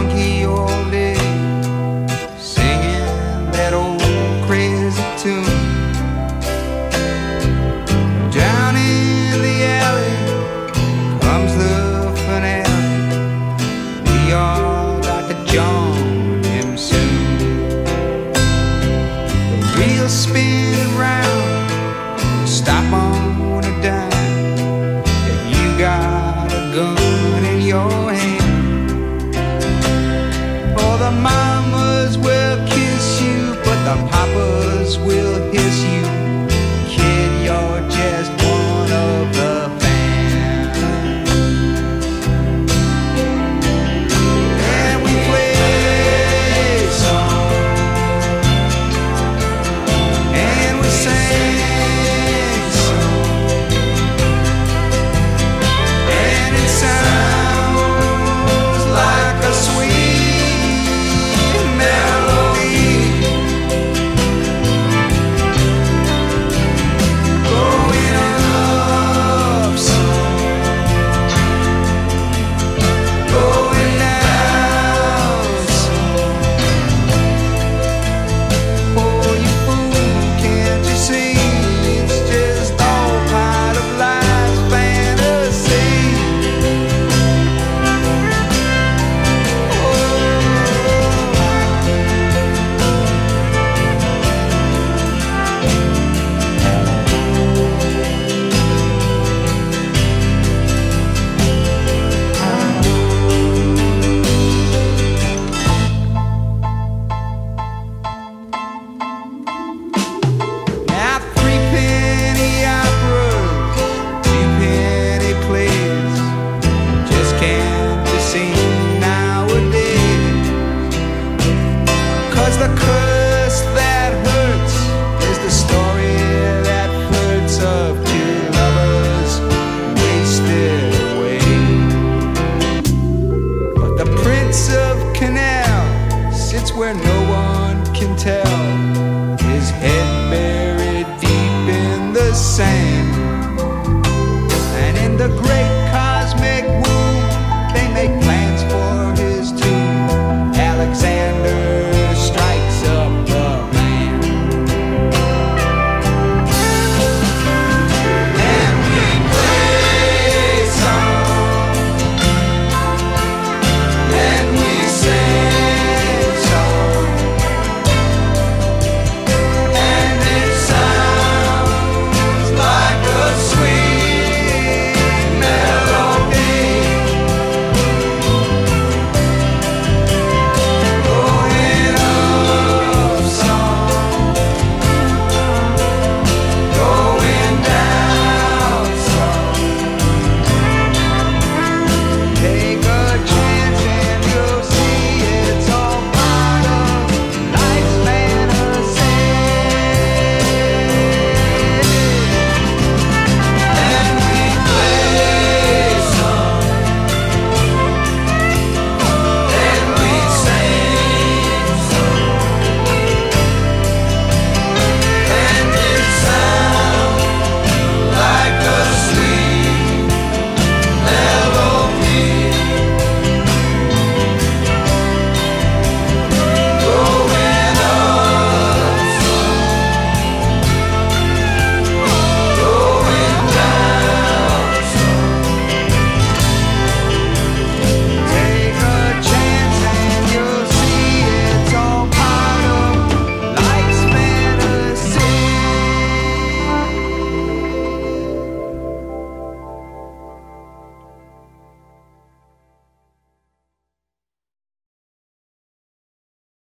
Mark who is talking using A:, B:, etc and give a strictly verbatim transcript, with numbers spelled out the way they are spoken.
A: funky old day, singing that old crazy tune. Down in the alley comes the finale. We all got to join him soon. The wheels spin round, stop on a dime. If you got a gun in your hand, oh, the mamas will kiss you, but the papas will hiss you. Kid, you're just one of the fans. And we play songs, and we sing songs, and it sounds like a sweet melody going up some, going down some. Oh, you fool, can't you see? It's just all part of life's fantasy. Now three penny operas, two penny plays just can't be seen nowadays. 'Cause the curse that hurts is the story that flirts of two lovers wasted away. But the Prince of Canal sits where no